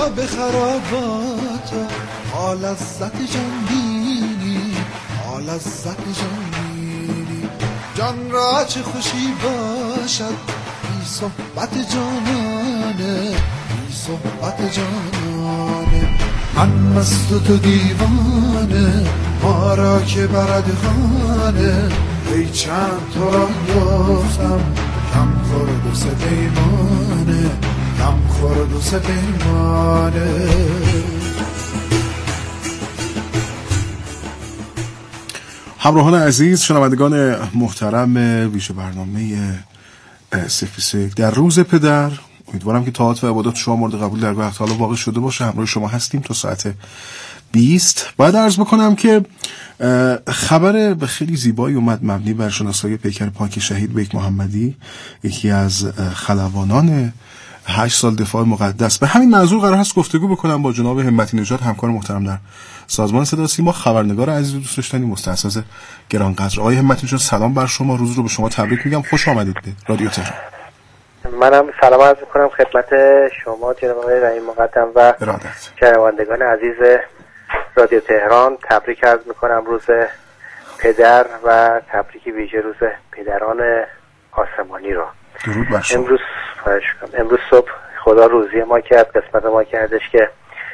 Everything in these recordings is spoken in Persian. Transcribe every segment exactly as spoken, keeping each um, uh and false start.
بیا به خرابات حال از ذات جان بینی، حال از ذات جان بینی. جان را چه خوشی باشد بی صحبت جانانه، بی صحبت جانانه. من مست و تو دیوانه، ما را که برد خانه. ای چند تو را گفتم کم خورد و سه پیمانه، کم خورد و سه پیمانه. همراهان عزیز، شنوندگان محترم ویژه برنامه صفر بیست و یک در روز پدر، امیدوارم که طاعات و عبادات شما مورد قبول در وقت حالا واقع شده باشه. همراه شما هستیم تا ساعت بیست. باید عرض بکنم که خبر به خیلی زیبایی اومد مبنی بر شناسایی پیکر پاک شهید بیک محمدی، یکی از خلبانان هشت سال دفاع مقدس. به همین موضوع قرار هست گفتگو بکنم با جناب همتی نژاد، همکار محترم در سازمان صدا سیما، خبرنگار عزیز و دوست داشتنی مستعصض گرانقدر. آقای همتی نژاد سلام بر شما، روز رو به شما تبریک میگم، خوش آمدید به رادیو تهران. منم سلام عرض میکنم خدمت شما جناب آقای رحیم مقدم و شنوندگان عزیز رادیو تهران. تبریک عرض میکنم روز پدر و تبریک ویژه روز پدران آسمانی را. درود بر شما. امروز امروز صبح خدا روزی ما کرد، قسمت ما کردش که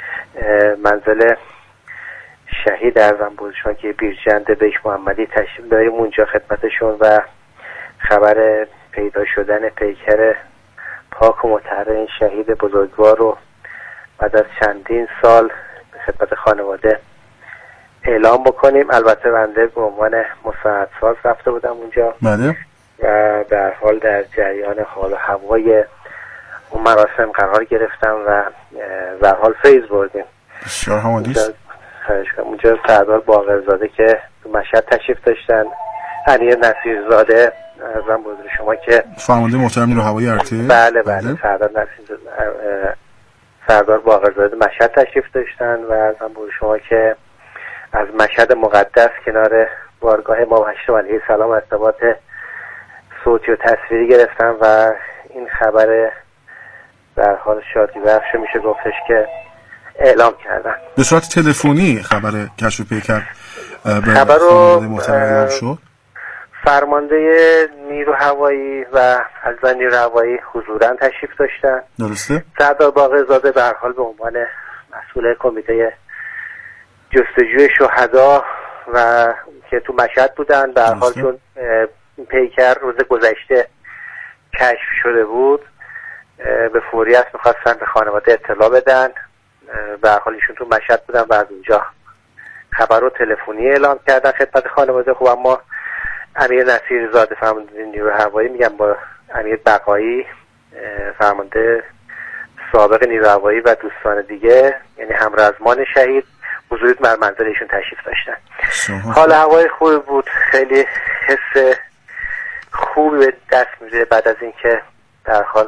منزل شهید ارزم بودشان که بیرجند بیک محمدی تشریف داریم اونجا خدمتشون و خبر پیدا شدن پیکر پاک و مطهر این شهید بزرگوار رو بعد از چندین سال به خدمت خانواده اعلام بکنیم. البته بنده به عنوان مساعدساز رفته بودم اونجا بله و در حال در جریان حال و هوای اون مراسم قرار گرفتم و در حال فیض بردیم. بسیار حمادیست. اونجا سردار باقرزاده که تو مشهد تشریف داشتن، امیر نصیرزاده ارزم بزرگ شما که فرمانده محترم نیروی هوایی ارتش. بله بله سردار نصیرزاده سردار باقرزاده مشهد تشریف داشتن و ارزم بزرگ شما که از مشهد مقدس کنار بارگاه امام هشتم علیه السلام ارتباط صوتی و تصویری گرفتن و این خبر در حال شادی بخش میشه گفتش که اعلام کردن. به صورت تلفنی خبر کشف پیکر به خبر رو شد. فرمانده نیرو هوایی و از نیرو هوایی حضوراً تشریف داشتن. درسته. سردار باقرزاده به هر حال به عنوان مسئول کمیته جستجوی شهدا و که تو مشهد بودن به هر حال چون پیکر روز گذشته کشف شده بود به فوریت میخواستن به خانواده اطلاع بدن. به هر حال ایشون تو مشهد بودن و از اونجا خبر رو تلفنی اعلام کردن خدمت خانواده. خب اما امیر نصیرزاده فرمانده نیروی هوایی میگم با امیر بقایی فرمانده سابق نیروی هوایی و دوستان دیگه یعنی همرزمان شهید حضور در منزل ایشون تشریف داشتن. حال هوای خوبی بود، خیلی حس خوبی به دست میده بعد از اینکه در حال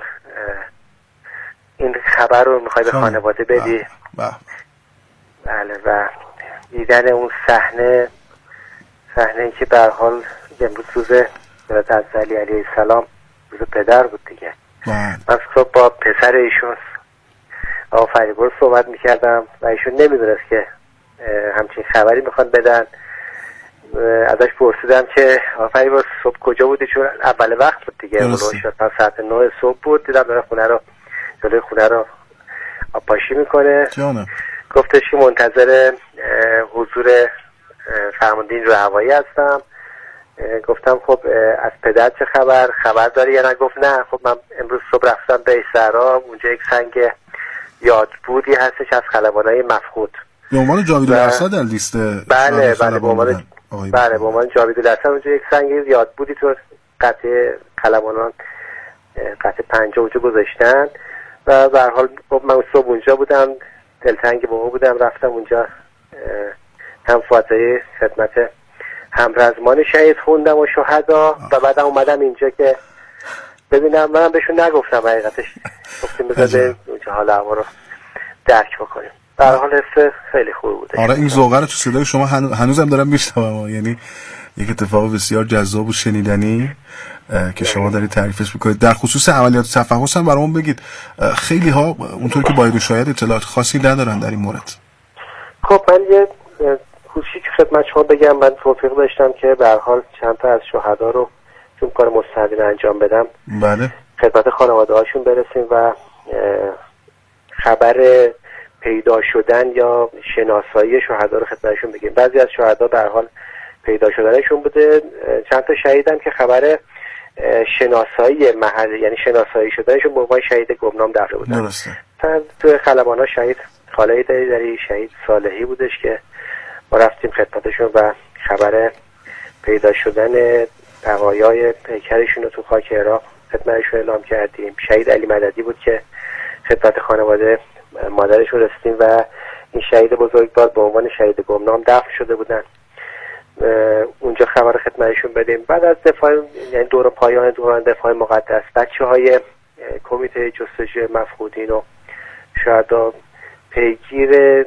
این خبر رو میخوای به خانواده بدی. بله و دیدن اون صحنه صحنه ای که به هر حال امروز روز حضرت علی علیه السلام روز پدر بود دیگه. من صبح با پسر ایشون آقا فریبرز صحبت میکردم و ایشون نمیدونست که همچین خبری میخوان بدن. ازش پرسیدم که آقا فریبرز صبح کجا بودی چون اول وقت بود دیگه، اون شد ساعت نه صبح بود. دیدم داره خونه رو جلوی خونه رو آبپاشی میکنه. جانم. گفتش که منتظر حضور فرمانده نیروی هوایی هستم. گفتم خب از پدر چه خبر خبر داری یا نه؟ گفت نه خب من امروز صبح رفتم به صحرا اونجا یک سنگ یادبودی هستش از خلبانای مفقود به عنوان جاوید الاسد در لیست. بله بله به عنوان بله به عنوان جاوید الاسد اونجا یک سنگ یادبودی تو قطعه خلبانان قطعه پنجاه اونجا گذاشتن و به هر حال خب من صبح اونجا بودم، دلتنگ بابا بودم، رفتم اونجا هم فاتحه خدمت همرزمان شهید خوندم و شهدا و بعدم اومدم اینجا که ببینم. منم بهشون نگفتم حقیقتش، گفتیم بذار اونجا حال هوا رو درک بکنیم. در حال حس خیلی خوب بوده. آره این ذوقه رو تو صدای شما هنو... هنوزم دارم میشنوم، یعنی یک اتفاق بسیار جذاب و شنیدنی که شما دارید تعریفش میکنید. در خصوص عملیات تفحص هم برامون بگید. خیلی ها اونطور که باید و شاید اطلاعات خاصی ندارن در این مورد. خب من یه کوچیک خدمت شما بگم. من توفیق داشتم که به هر حال چند تا از شهدا رو چون کار مستقیم انجام بدم بله خدمت خانواده هاشون برسیم و خبر پیدا شدن یا شناسایی شهدا رو خدمتشون بگیم. بعضی از شهدا به هر حال پیدا شدنشون بوده، چند تا شهیدم که خبر شناسایی محل یعنی شناسایی شدنشون به عنوان شهید گمنام در بودن. درسته. تو خلبانا شهید خاله‌ای داری شهید صالحی بودش که ما رفتیم خدمتشون و خبر پیدا شدن بقایای پیکرشون رو تو خاک عراق خدمتشون اعلام کردیم. شهید علی مددی بود که خدمت خانواده مادرشون رسیدیم و این شهید بزرگوار به عنوان شهید گمنام دفن شده بودن. اونجا خبر خدمتشون بدیم. بعد از دفاع یعنی دور پایان دوران دفاع مقدس بچه های کمیته جستجوی مفقودین و شهدا پیگیر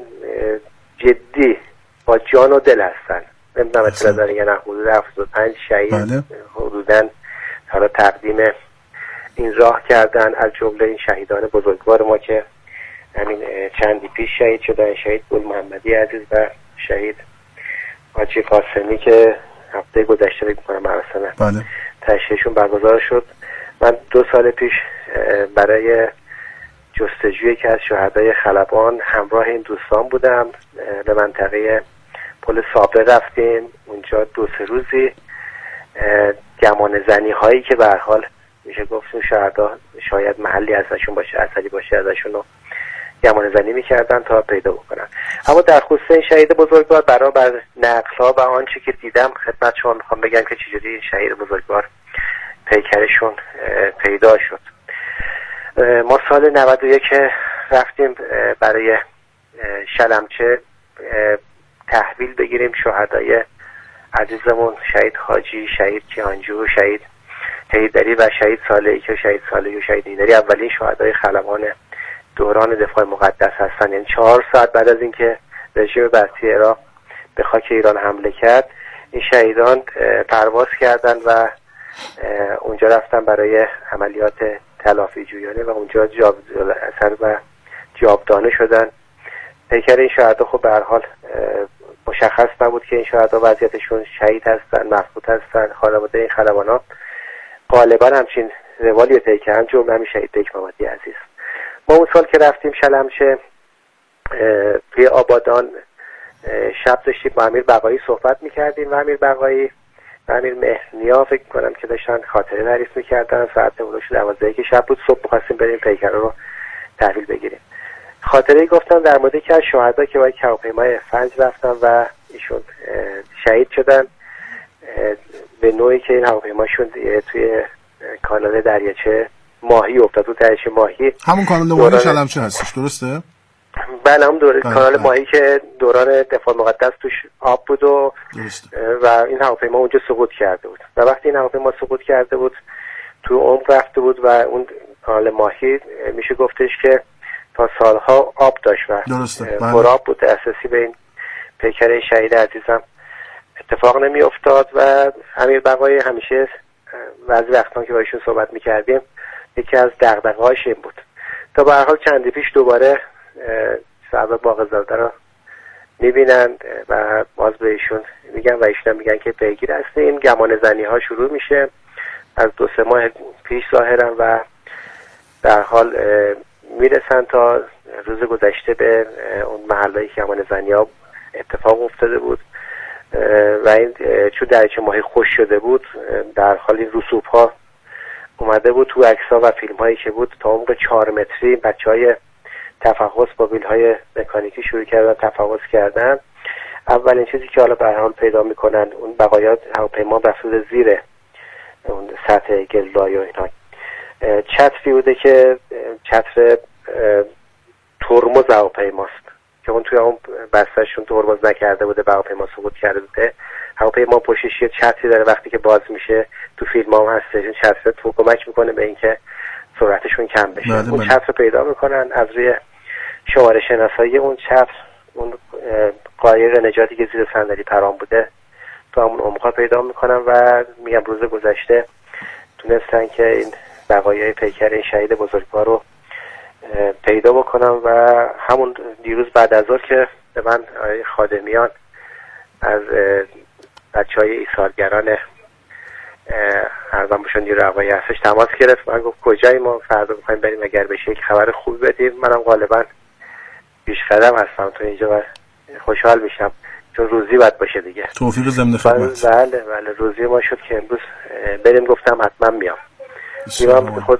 جدی با جان و دل هستن. نمیدونم اطلاع دارین یا نه، حدود هفتاد و پنج شهید بله. حدوداً حالا تقدیم این راه کردن، از جمله این شهیدان بزرگوار ما که همین چندی پیش شهید شدن، شهید گل محمدی عزیز و شهید حاجی قاسمی که هفته گذشته فکر می‌کنم مراسم بله. تشییعشون برگزار شد. من دو سال پیش برای جستجوی که از شهدای خلبان همراه این دوستان بودم. به منطقه پل صابره رفتیم. اونجا دو سه روزی گمان زنی هایی که به هر حال میشه گفتیم شهدا شاید محلی ازشون باشه، اثری باشه، ازشون رو گمان زنی میکردن تا پیدا بکنن. اما در خصوص این شهید بزرگوار برابر نقل‌ها و آنچه که دیدم خدمت شما میخوام بگم که چجوری این شهید بزرگوار پیکرشون پیدا شد. ما سال نود و یک رفتیم برای شلمچه تحویل بگیریم شهدای عزیزمون شهید حاجی، شهید کیانجو، شهید حیدری و شهید صالحی که شهید صالحی و شهید حیدری اولین شهدای خلبان دوران دفاع مقدس هستن. یعنی چهار ساعت بعد از اینکه رژیم بستی عراق به خاک ایران حمله کرد این شهیدان پرواز کردند و اونجا رفتن برای عملیات تلافی جویانه و اونجا جاب اثر و جاودانه شدن. پیکر این شهدا خب به هر حال مشخص نبود که این شهدا وضعیتشون شهید هستن، مفقود هستن. خانواده این خلبانا غالبا همچین روالی طی کردن، جمله همین شهید بیک محمدی عزیز. ما اون سال که رفتیم شلمچه توی آبادان شب داشتیم با امیر بقایی صحبت میکردیم و امیر بقایی و امیر مهرنیا فکر کنم که داشتن خاطره تعریف میکردن. ساعت اولش دوازده که شب بود، صبح می‌خواستیم بریم پیکر رو تحویل بگیریم. خاطره گفتم در مورد که از شهدا که با هواپیمای فنج رفتن و ایشون شهید شدن به نوعی که این هواپیماشون توی کانال دریاچه ماهی افتاد، تو دریاچه ماهی. همون کانال ماهی شلمچه هستش درسته؟ بله همون دور کانال ماهی که دوران دفاع مقدس توش آب بود و و این هواپیما اونجا سقوط کرده بود و وقتی این هواپیما سقوط کرده بود تو عمق رفته بود و اون کانال ماهی میشه گفتش که تا سالها آب داشت و پرآب بود. اساسی به این پیکر شهید عزیزم اتفاق نمی افتاد و امیر بقایی همیشه بعضی وقتا که با ایشون صحبت میکردیم یکی از دغدغه‌هاش این بود تا به هر حال چندی پیش دوباره صاحب باغزاده رو میبینن و باز به ایشون میگن و ایشون میگن که پیگیر هستیم. گمان زنی ها شروع میشه از دو سه ماه پیش ظاهرا و در حال میرسن تا روز گذشته به اون محلهایی که گمان زنی ها اتفاق افتاده بود و این چون دریاچه ماهی خوش شده بود در حال این رسوب ها اومده بود تو عکس ها و فیلم هایی که بود تا عمق چهار متری بچه های تفحص با بیل های مکانیکی شروع کردن تفحص کردن. اولین چیزی که حالا به هر حال پیدا میکنن اون بقایات هواپیما رفته زیر اون سطح گلدای و اینا چتری بوده که چتر ترمز هواپیماست که اون توی اون بستهشون ترمز نکرده بوده، هواپیما سقوط کرده بوده. هواپیما پشتش یه چتری داره وقتی که باز میشه تو فیلم هم هستش این چتر تو کمک میکنه به اینکه سرعتشون کم بشه. بله اون بله. چتر رو پیدا میکنن از روی شماره شناسایی اون چتر اون قایق نجاتی که زیر صندلی پرام بوده تو همون عمقا پیدا میکنن و میگم روز گذشته تونستن که این بقایای پیکر این شهید بزرگوار رو پیدا بکنم و همون دیروز بعد از ظهر که به من خادمیان از بچه های ایثارگران ارزم باشن نیروی هوایی هستش تماس گرفت. من گفت کجایی؟ ما فردا میخوایم بریم، اگر بشه یک خبر خوب بدیم. منم غالبا پیش قدم هستم تو اینجا و خوشحال میشم چون روزی باید باشه دیگه. توفیق ضمن خدمت. بله بله روزی ما شد که امروز بریم. گفتم حتما میام. میام خود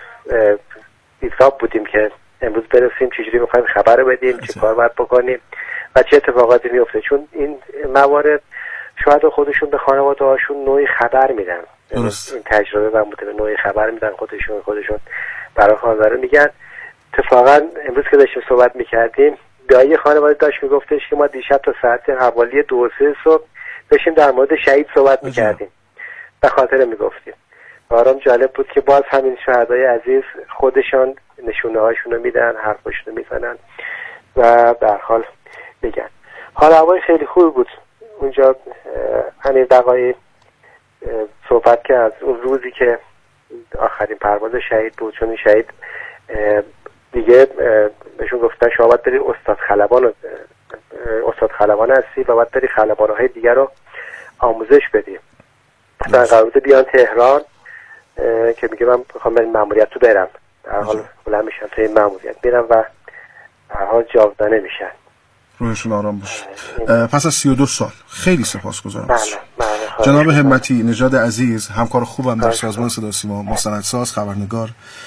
حساب بودیم که امروز برسیم چجوری میخوایم خبر بدیم، چه کار باید بکنیم و چه اتفاقاتی میفته، چون این موارد شاید خودشون به خانواده هاشون نوعی خبر میدن. درست. این تجربه من بوده، به نوعی خبر میدن خودشون خودشون برای خانواده میگن. اتفاقا امروز که داشتیم صحبت میکردیم دایی خانواده داشت میگفتش که ما دیشب تا ساعت حوالی دو سه صبح داشتیم در مورد شهید صحبت میکردیم، به خاطر میگفتیم. برام جالب بود که باز همین شهدای عزیز خودشان نشونه هاشون رو میدن، حرفشون رو میزنن و به هر حال میگن. حال هوای خیلی خوب بود اونجا. همین دقایق صحبت که از اون روزی که آخرین پرواز شهید بود، چون این شهید دیگه بهشون گفتن شما باید بری استاد خلبان استاد خلبان هستی و باید بری خلبان‌های دیگر رو آموزش بدی. مثلا قرار بود بیان تهران که میگه من میخوام این ماموریت رو برم، در حال بلند میشن تا این ماموریت میرم و در حال جاودانه میشن. روحشون آرام باشه. پس از سی و دو سال خیلی سپاسگزارم. بله بله. جناب همتی نژاد عزیز، همکار خوبم در سازمان صدا سیما، مستندساز، خبرنگار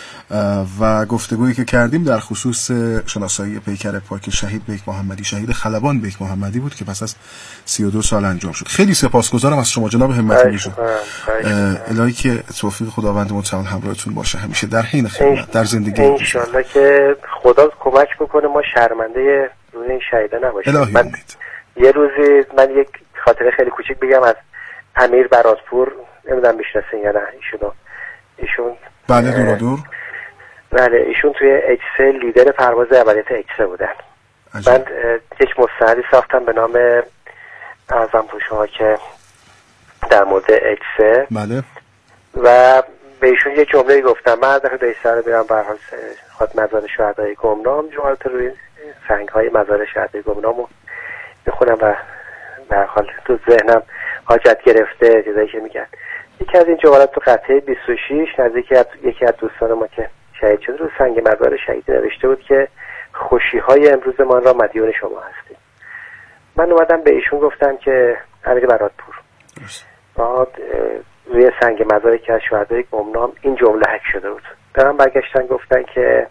و گفتگویی که کردیم در خصوص شناسایی پیکر پاک شهید بیک محمدی، شهید خلبان بیک محمدی بود که پس از سی و دو سال انجام شد. خیلی سپاسگزارم از شما جناب همتی نژاد. الهی که توفیق خداوند متعال همراهتون باشه همیشه در حین خدمت در زندگی. ان شاءالله که خدا کمک بکنه ما شرمنده روی این شهیدا نباشیم. من یه روزی من یک خاطره خیلی کوچیک بگم از امیر براتپور، نمیدونم میشناسین یا نه ایشونو. ایشون بله دور دور بله ایشون توی اچ سه لیدر پرواز عملیات اچ سه بودن. عجب. من یک مستندی ساختم به نام ارزم به شما که در مورد اچ سه. بله. و به ایشون یه جمله گفتم. من در حد ایسا رو میرم به هر حال خاط مزار شهدای گمنام، جملات روی سنگ های مزار شهدای گمنام رو میخونم و به هر حال تو ذهنم حاجت گرفته چیزایی که میگن. یکی از این جملات تو قطعه بیست و شش نزدیک یکی از دوستان ما که شهید شد رو سنگ مزار شهید نوشته بود که خوشی های امروز ما را مدیون شما هستیم. من اومدم به ایشون گفتم که امیر براتپور بعد روی سنگ مزاری که از شهدای گمنام این جمله حک شده بود. به من برگشتن گفتن که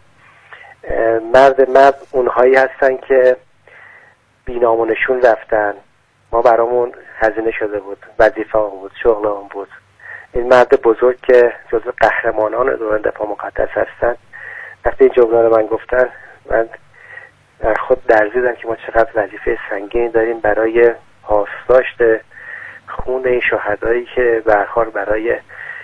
مرد مرد اونهایی هستن که بینامونشون رفتن، ما برامون هزینه شده بود، وظیفه هم بود، شغل هم بود. این مرد بزرگ که جزو قهرمانان دوران دفاع مقدس هستن. وقتی این جمله رو من گفتن من در خود درزیدم که ما چقدر وظیفه سنگین داریم برای پاسداشت خون این شهدایی که به هر حال برای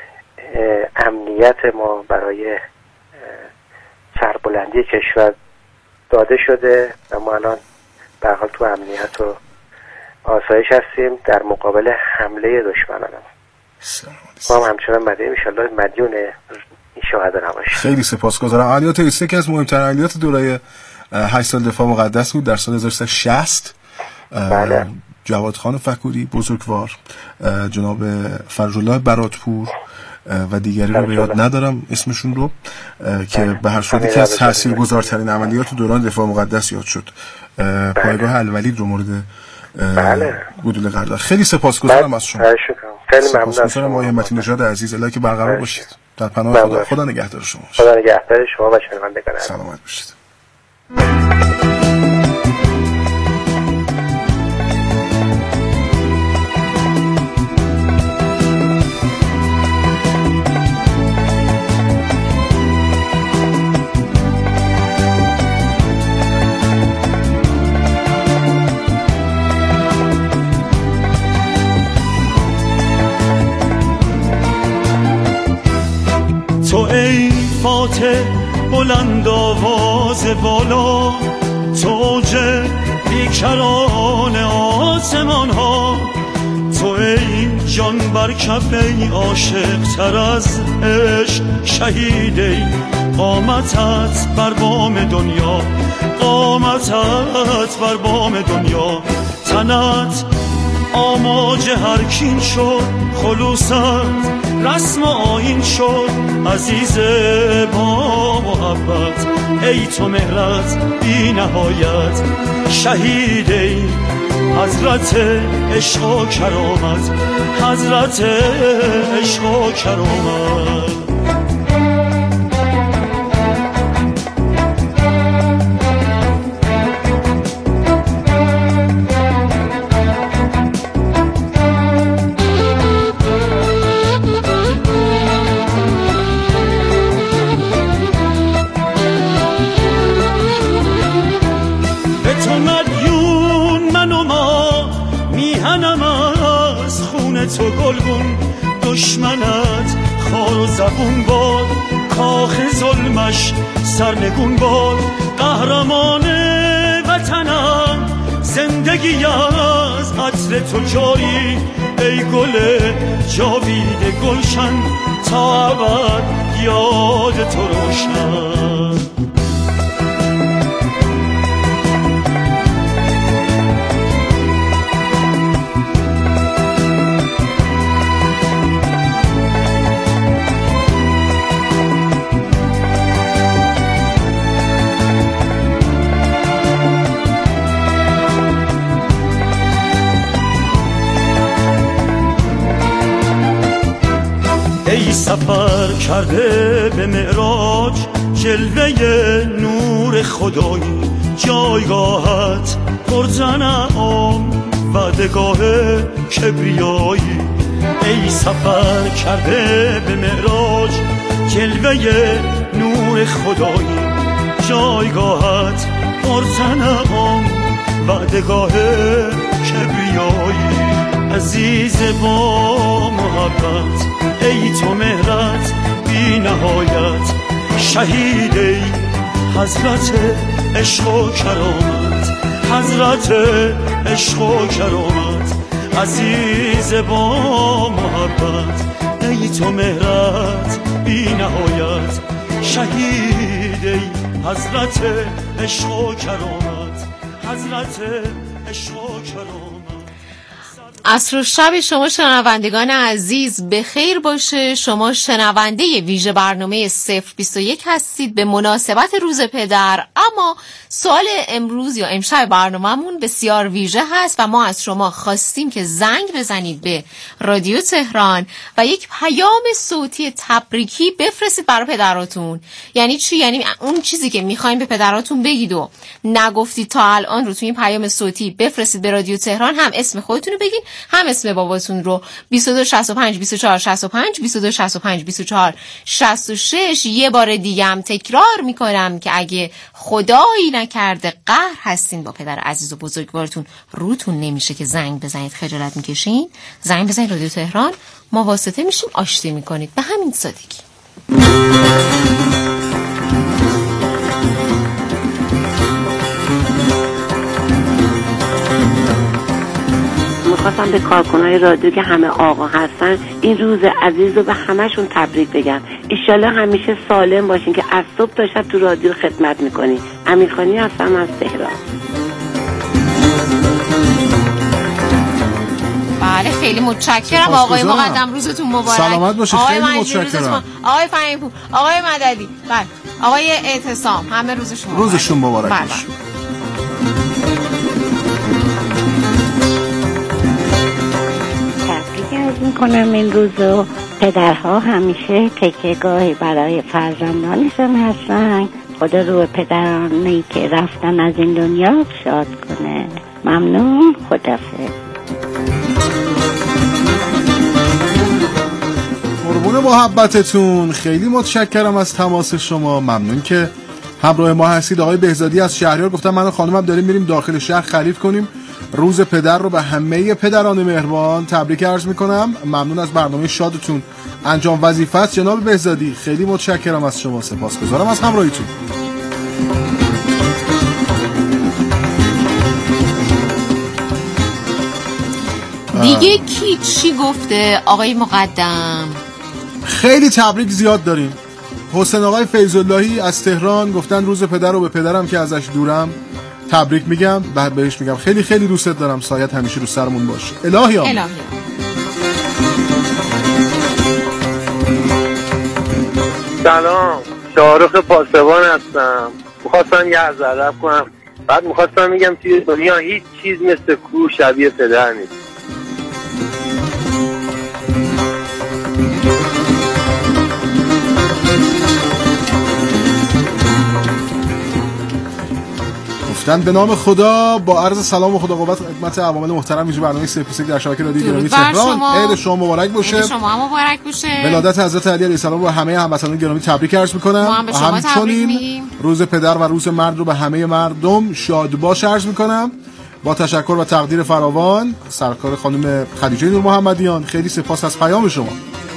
امنیت ما، برای سربلندی کشور داده شده و ما الان به هر حال تو امنیت و آسایش هستیم در مقابل حمله دشمنان. ما هم همچنان مدیون انشالله مدیون این شهدا نباشیم. خیلی سپاسگزارم. عملیات ایسته که از مهمترین عملیات دوره هشت سال دفاع مقدس بود در سال هزار و سیصد و شصت. بله. جواد خان فکوری بزرگوار، جناب فرج‌الله براتپور و دیگری رو به یاد ندارم اسمشون رو که به هر صورت یکی از تاثیرگذارترین عملیات دوران دفاع مقدس یاد شد. پایگاه الولید رو مورد بله گلوله قرار داد. خیلی سپاسگزارم از شما. خیلی ممنون از شما همتی نژاد عزیز. الهی که برقرار باشید در پناه خدا. خدا نگهدار شما. خدا نگهدار شما و شنوندگان. سلامت باشید. تو ای فاتح بلند آواز بالا، تو اوج بیکران آسمان ها، تو تو ای جان بر کف ای عاشق تر از عشق شهید ای قامتت بر بام دنیا قامتت بر بام دنیا تنت آماج هر کین شد خلوصت رسم آیین شد عزیز با محبت ای تو مهرت بی نهایت شهید ای حضرت عشق و کرامت حضرت عشق و کرامت تو گلگون دشمنت خار و زبون باد کاخ ظلمش سرنگون باد قهرمان وطنم زندگی از عطر تو جاری ای گل جاوید گلشن تا ابد یاد تو روشن ای سفر کرده به معراج جلوه نور خدایی جایگاهت پرتنعم وعدگاه کبریایی ای سفر کرده به معراج جلوه نور خدایی جایگاهت پرتنعم وعدگاه کبریایی عزیز با محبت ای تو مهرت بی نهایت شهید ای حضرت عشق و کرامت حضرت عشق و کرامت عزیز با محبت ای تو مهرت بی نهایت شهید ای حضرت عشق و کرامت حضرت عشق و کرامت. عصر و شب شما شنوندگان عزیز به خیر باشه. شما شنونده ویژه برنامه صفر بیست و یک هستید به مناسبت روز پدر، اما سوال امروز یا امشب برنامه‌مون بسیار ویژه هست و ما از شما خواستیم که زنگ بزنید به رادیو تهران و یک پیام صوتی تبریکی بفرستید برای پدراتون. یعنی چی؟ یعنی اون چیزی که میخواین به پدراتون بگید و نگفتید تا الان رو توی این پیام صوتی بفرستید به رادیو تهران، هم اسم خودتون رو بگید هم اسم باباتون رو. بیست و دو شصت و پنج بیست و چهار شصت و پنج بیست و دو شصت و پنج بیست و چهار شصت و شش. یه بار دیگه هم تکرار میکنم که اگه خدایی نکرده قهر هستین با پدر عزیز و بزرگوارتون، روتون نمیشه که زنگ بزنید، خجالت میکشین، زنگ بزنید رادیو تهران، ما واسطه میشیم، آشتی میکنید، به همین سادگی. میخواستم به کارکنای رادیو که همه آقا هستن این روز عزیز رو به همشون تبریک بگم. ایشالله همیشه سالم باشین که از صبح تا شب تو رادیو خدمت میکنین. امیرخانی هستم از تهران. بله خیلی متشکرم آقای مقدم، روزتون مبارک. سلامت باشید. خیلی متشکرم آقای فهیم‌پور، آقای مددی، بله آقای اعتصام، همه روزشون مبارک. روزشون مبارک باشه. عرض میکنم این روزو پدرها همیشه تکیه‌گاهی برای فرزندانشون هستن. خدا رو پدرانی که رفتن از این دنیا شاد کنه. ممنون، خداحافظ. قربون محبتتون، خیلی متشکرم از تماس شما، ممنون که همراه ما هستید. آقای بهزادی از شهریار گفتم من و خانومم داریم میریم داخل شهر خرید کنیم. روز پدر رو به همه پدران مهربان تبریک عرض میکنم. ممنون از برنامه شادتون. انجام وظیفه است جناب بهزادی، خیلی متشکرم از شما، سپاسگزارم از همراهیتون. دیگه کی چی گفته آقای مقدم؟ خیلی تبریک زیاد داریم. حسین آقای فیض اللهی از تهران گفتن روز پدر رو به پدرم که ازش دورم تبریک میگم. بعد بهش میگم خیلی خیلی دوستت دارم، سایت همیشه رو سرمون باشه. الهی آمین. الهی. سلام، شاهرخ پاسبان هستم. میخواستم یه عرض ادب کنم، بعد میخواستم میگم توی دنیا هیچ چیز مثل کوه شبیه پدر نیست. گفتن به نام خدا با عرض سلام و خدا قوت خدمت عوامل محترم میشه برنامه صفر در شبکه رادیو گرامی تهران. عید شما مبارک باشه. عید شما مبارک باشه. ولادت حضرت علی علیه السلام رو همه هموطنان گرامی تبریک عرض میکنم. و همچنین روز پدر و روز مرد رو به همه مردم شاد باش عرض میکنم. با تشکر و تقدیر فراوان سرکار خانم خدیجه نور محمدیان، خیلی سپاس از پیام شما.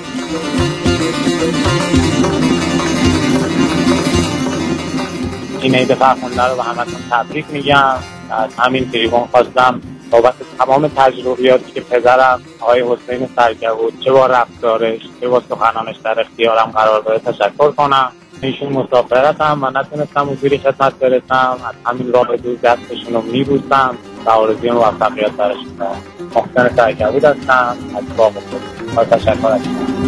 این عید فرخنده رو به همتون تبریک میگم. از همین تریبون خواستم بابت تمام تجربیاتی که پدرم آقای حسین سرکبود چه با رفتارش چه با سخنانش در اختیارم قرار داده تشکر کنم. ایشون مسافرتم و نتونستم حضوری خدمت برسم، از همین راه دور دستشون رو میبوسم و آرزوی موفقیت برشون دارم. محسن سرکبود هستم از باغ خود. با تشکر از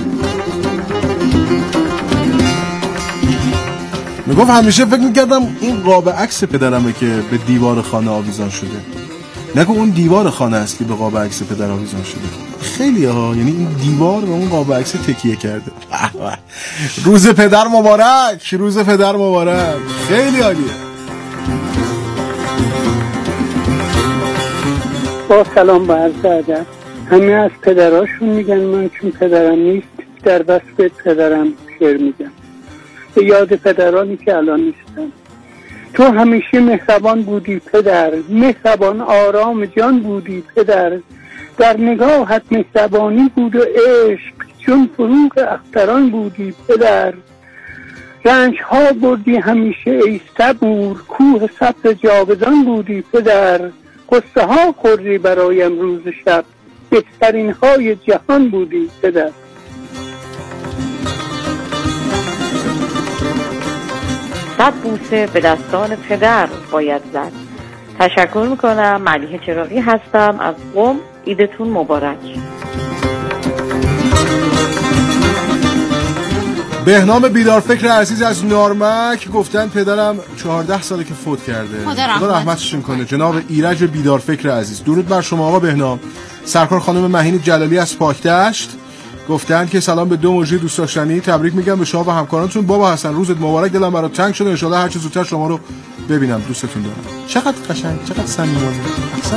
میگفت همیشه فکر میکردم این قاب عکس پدرمه که به دیوار خانه آویزان شده، نگو اون دیوار خانه است که به قاب عکس پدر آویزان شده. خیلی ها، یعنی این دیوار به اون قاب عکس تکیه کرده. روز پدر مبارک، روز پدر مبارک، خیلی عالیه. با سلام با عرض ادب، همه از پدراشون میگن، من چون پدرم نیست در وصف پدرم شعر میگم به یاد پدرانی که الان نیستن. تو همیشه مهربان بودی پدر، مهربان آرام جان بودی پدر، در نگاهت مهربانی بود و عشق چون فروغ اختران بودی پدر. رنج ها بردی همیشه ای صبور، کوه صبر جاودان بودی پدر. قصه ها خوردی برایم روز شب، بهترین های جهان بودی پدر. صد بوسه به دستان پدر باید زد. تشکر میکنم. ملیحه چراغی هستم از قم. عیدتون مبارک. بهنام بیدارفکر عزیز از نارمک گفتن پدرم چهارده ساله که فوت کرده، خدا رحمتشون کنه. جناب ایرج بیدارفکر عزیز، درود بر شما آقا بهنام. سرکار خانم مهین جلالی از پاکدشت گفتن که سلام به دو مجری دوست داشتنی، تبریک میگم به شما و همکارانتون. بابا حسن روزت مبارک، دلم برات تنگ شده، ان شاءالله هر چه زودتر شما رو ببینم، دوستتون دارم. چقدر قشنگ، چقدر صمیمانه. احسن.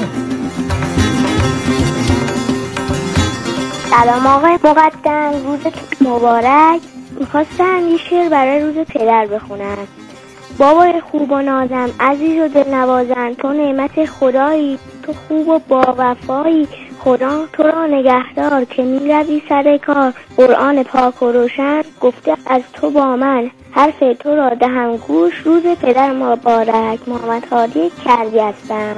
سلام آقای مقدم، روزت مبارک. میخواستم یه شعر برای روز پدر بخونم. بابای خوب و نازم، عزیز و دلنوازم، تو نعمت خدایی، تو خوب و با وفایی، خدا تو را نگهدار که میروی سر کار. قرآن پاک و روشن گفته از تو با من، حرف تو را دهم گوش. روز پدر مبارک. محمد هادی کردی هستم.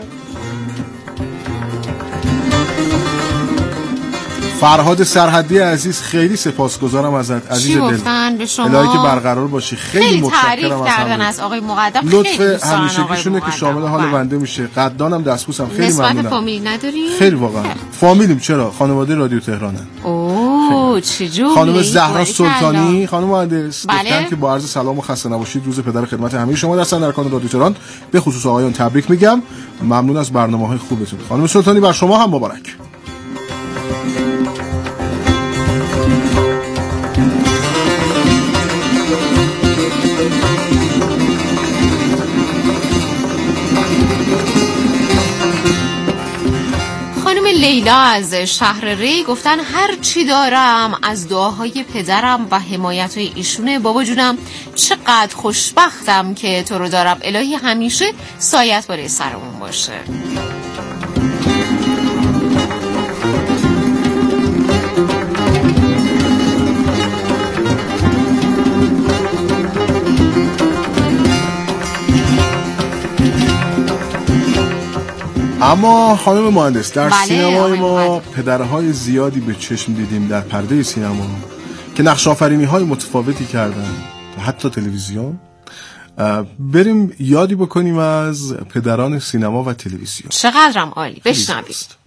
فرهاد سرحدی عزیز، خیلی سپاسگزارم ازت عزیز دل. به شما الهی که برقرار باشی. خیلی, خیلی متشکرم از کردن از آقای مقدم. لطف همیشگیشونه که شامل حال بنده میشه. قدردانم دستبوسم، خیلی ممنونم. نسبت فامیل نداری؟ خیلی واقعا فامیلیم. چرا؟ خانواده رادیو تهرانن. اوه چجوری؟ خانم زهرا سلطانی، خانم مهندس، بله؟ گفتن که با عرض سلام و خسته نباشید، روز پدر خدمت همه شما در صندرکان رادیو تهران، به خصوص آقایان تبریک میگم. ممنون از برنامه‌های خوبتون. خانم سلطانی بر شما هم مبارک. لیلا از شهر ری گفتن هر چی دارم از دعاهای پدرم و حمایت‌های ایشونه. بابا جونم چقدر خوشبختم که تو رو دارم، الهی همیشه سایت بالای سرمون باشه. اما خانم مهندس در بله، سینمای ما پدرهای زیادی به چشم دیدیم در پرده سینما که نقش آفرینی های متفاوتی کردن، حتی تلویزیون. بریم یادی بکنیم از پدران سینما و تلویزیون. چقدرم عالی، بشنوید.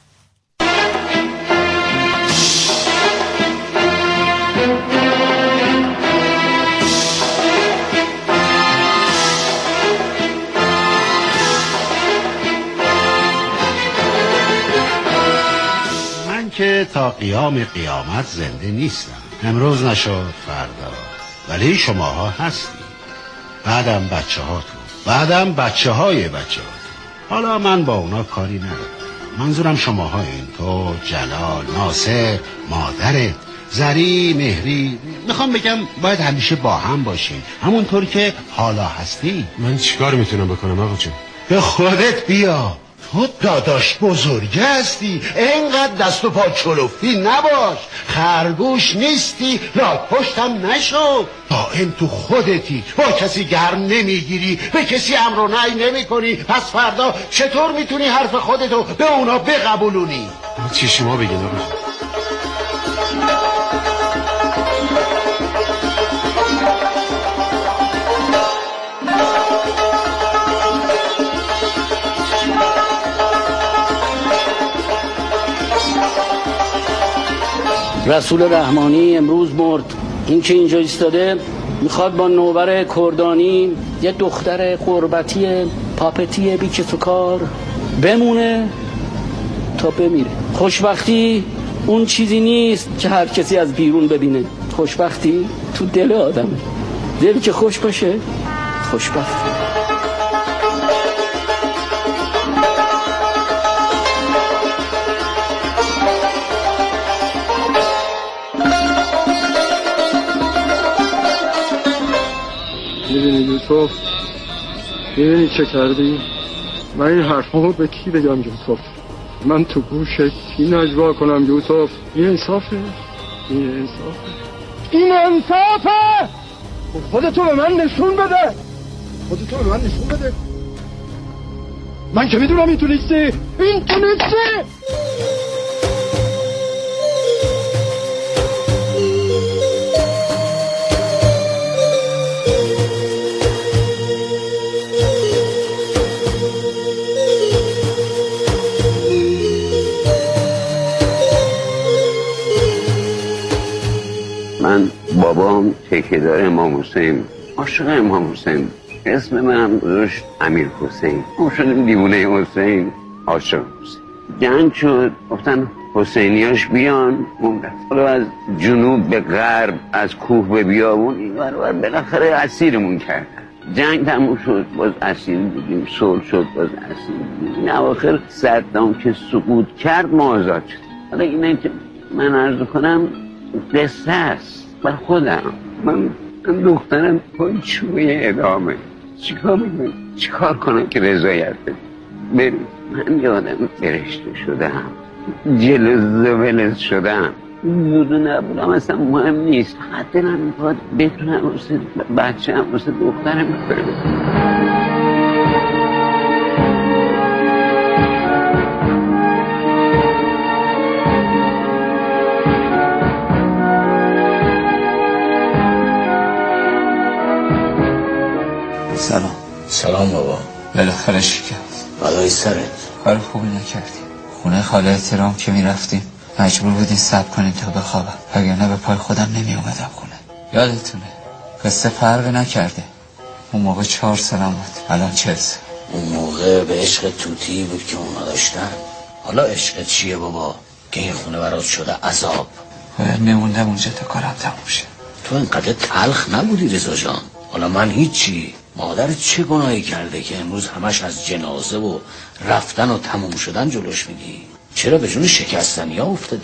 که تا قیام قیامت زنده نیستم، امروز نشد فردا، ولی شماها هستی، بعدم بچه هاتون، بعدم بچه های بچه هاتون. حالا من با اونا کاری ندارم، منظورم شماها این، تو، جلال، ناصر، مادرت، زری، مهری. میخوام بگم باید همیشه با هم باشین، همونطور که حالا هستی. من چیکار میتونم بکنم آقا جون؟ به خودت بیا، تو داداش بزرگی هستی، اینقدر دست و پا چلوفتی نباش، خرگوش نیستی، لاک پشتم نشو، دائم تو خودتی، با کسی گرم نمیگیری، به کسی امر و نهی نمی کنی، پس فردا چطور میتونی حرف خودتو به اونا بقبولونی؟ چی شما بگین آقا؟ رسول رحمانی امروز مرد. این که اینجا ایستاده میخواد با نوبر کردانی یه دختر قربتی پاپتی بیکس و کار بمونه تا بمیره. خوشبختی اون چیزی نیست که هر کسی از بیرون ببینه، خوشبختی تو دل آدمه. دل که خوش باشه خوشبختی. می‌بینی یوسف، می‌بینی چه کردی؟ من این حرفامو به کی بگم یوسف؟ من تو گوشت کی نجوا کنم یوسف؟ این انصافه؟ این انصافه؟ این انصافه! خودتو به من نشون بده، خودتو به من نشون بده. من که میدونم این تو نیستی، این تو نیستی. من بابام تکیه‌دار امام حسین، عاشق امام حسین، اسم منم گذاشت امیر حسین. ما شدیم دیوونه حسین، عاشق حسین. جنگ شد، گفتن حسینیاش بیان، موندن. حالا از جنوب به غرب، از کوه به بیابون، این ور بالاخره اسیرمون کردن. جنگ تموم شد، باز اسیر بودیم، صلح شد، باز اسیر بودیم. این اواخر صدام که سقوط کرد ما آزاد شدیم. حالا اینه که من عرض کنم قصه است بر خودم. من من دخترم پای چوبه ادامه، چیکار میکنم؟ چیکار کنم که رضایت بده؟ بریم. من یادم فرشته شدم، جلز و ولز شدم، زودو نبودم، اصلا مهم نیست. فقط دلم میخواد بتونم واسه بچه هم واسه دخترم بکنم. سلام. سلام بابا. بالاخره شکست. بلای سرت. کار خوبی نکردی. خونه خاله احترام که میرفتیم مجبور بودین صبر کنین تا بخوابم، وگرنه به پای خودم نمی اومدم خونه. یادتونه قصه فرق نکرده. اون موقع چهار سالم بود، الان چه سال. اون موقع به عشق توتی بود که اونا داشتن. حالا عشق چیه بابا که این خونه برات شده عذاب؟ باید میموندم اونجا تا کارم تموم شه. تو اینقدر تلخ نبودی رضا جان. حالا من هیچی. مادرت چه گناهی کرده که امروز همش از جنازه و رفتن و تموم شدن جلوش میگی؟ چرا به جون شکستنی ها افتادی؟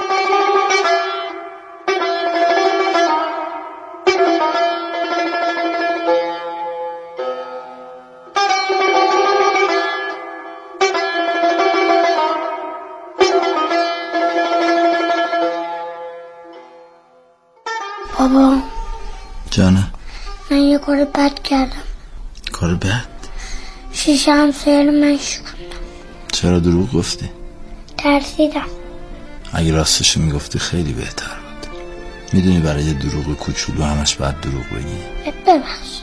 بابا جانه، من یه کار بد کردم. کار بد؟ شیشه همسایه رو من شکوندم. چرا دروغ گفتی؟ ترسیدم. اگه راستشو میگفتی خیلی بهتر بود. میدونی برای دروغ کوچولو همش باید دروغ بگی. ببخش.